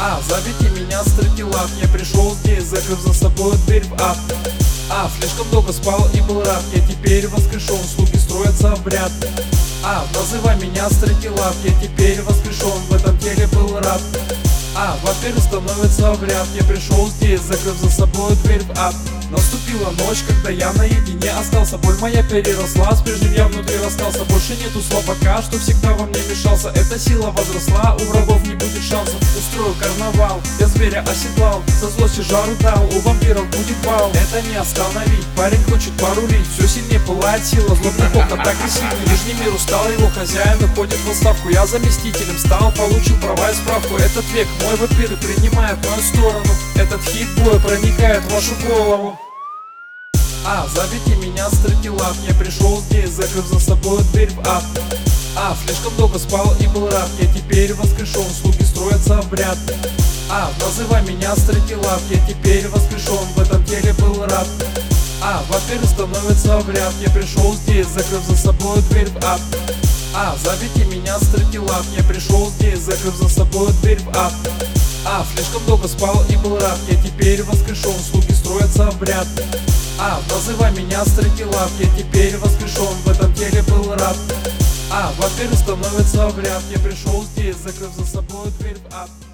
Зовите меня Стратилав, я пришел здесь, закрыв за собой дверь в ад. Слишком долго спал и был рад, я теперь воскрешен, слуги строятся обряд. Называй меня Стратилав, я теперь воскрешен, в этом теле был рад. Вампиры становится обряд, я пришел здесь, закрыв за собой дверь в ад. Наступила ночь, когда я наедине остался. Боль моя переросла, с прежним я внутри расстался. Больше нету слабака, что всегда во мне мешался. Эта сила возросла, у врагов не будет шансов. Устрою карнавал, я зверя оседлал, со злости жару дал, у вампиров будет бал. Это не остановить, парень хочет порулить. Все сильнее пылает сила, злобный бог агрессивный. Нижний мир устал, его хозяин уходит в отставку. Я заместителем стал, получил права и справку. Этот век мой, вампиры принимает мою сторону. Этот хит боя проникает в вашу голову. Зовите меня Стратилав, я пришел здесь, закрыв за собой дверь в ад. Слишком долго спал и был рад, я теперь воскрешен, слуги строятся обряд. Называй меня Стратилав, я теперь воскрешен, в этом теле был рад. Вампиры становится обряд, я пришел здесь, закрыв за собой дверь в ад. Зовите меня Стратилав, я пришел здесь, закрыв за собой дверь в ад. Слишком долго спал и был рад, я теперь воскрешен, слуги строятся обряд. Называй меня Стратилав, я теперь воскрешен, в этом теле был рад. Вампиры становится обряд, я пришел здесь, закрыв за собой дверь в ад.